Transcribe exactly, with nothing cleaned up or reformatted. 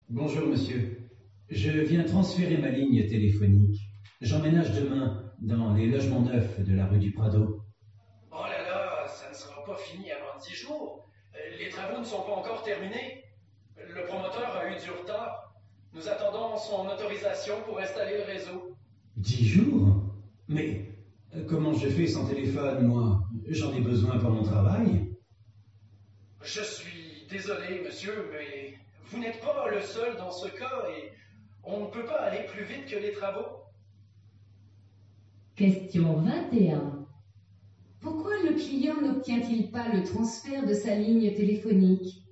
Bonjour monsieur. Je viens transférer ma ligne téléphonique. J'emménage demain dans les logements neufs de la rue du Prado. Oh là là, ça ne sera pas fini avant dix jours. Euh, Les travaux ne sont pas encore terminés. Le promoteur a eu du retard. Nous attendons son autorisation pour installer le réseau. Dix jours? Mais euh, comment je fais sans téléphone, moi? J'en ai besoin pour mon travail. Je suis désolé, monsieur, mais vous n'êtes pas le seul dans ce cas et on ne peut pas aller plus vite que les travaux. Question vingt et un. Pourquoi le client n'obtient-il pas le transfert de sa ligne téléphonique?